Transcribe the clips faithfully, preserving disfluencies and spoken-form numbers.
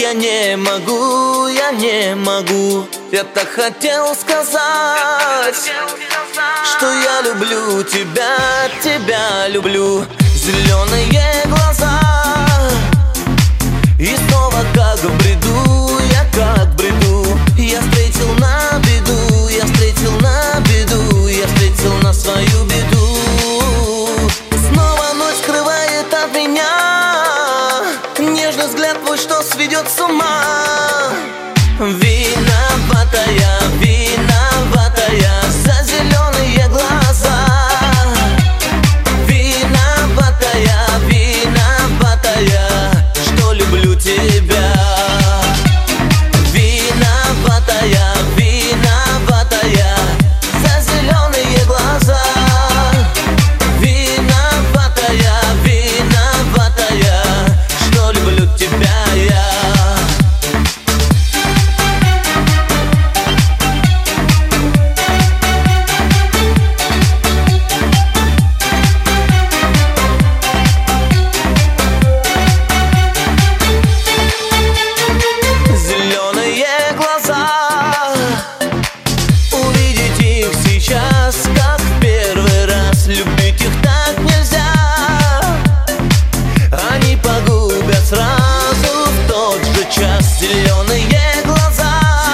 я не могу, я не могу. Я так хотел сказать, что я люблю тебя, тебя люблю. Зеленые глаза, и снова как в бреду, я как в бреду. Я встретил на беду, я встретил на беду, я встретил на свою беду. Снова ночь скрывает от меня нежный взгляд твой, что сведет с ума. Виноватая, виноватая за зеленые глаза. Виноватая, виноватая, что люблю тебя. Виноватая, виноватая за зеленые глаза. Виноватая, виноватая, что люблю тебя я. Зеленые глаза,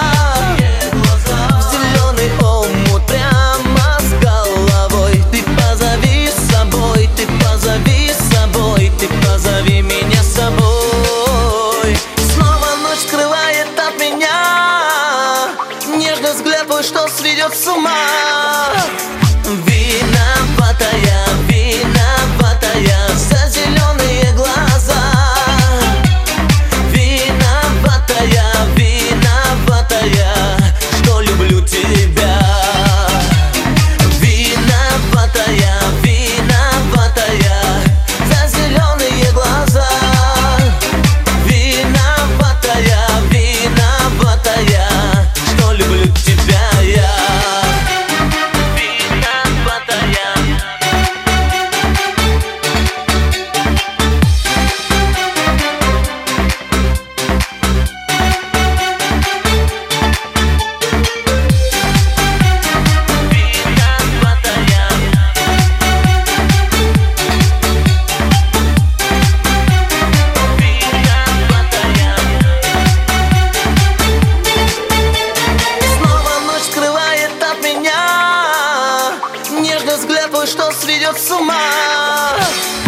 в зеленый омут прямо с головой. Ты позови с собой, ты позови с собой, ты позови меня с собой. Снова ночь скрывает от меня нежный взгляд твой, что сведет с ума. Виноватая, виноватая за зеленые глаза. Виноватая, что люблю тебя. Виноватая, виноватая за зеленые глаза. Виноватая, виноватая, что люблю тебя я. Виноватая. Нежный взгляд твой, что сведет с ума.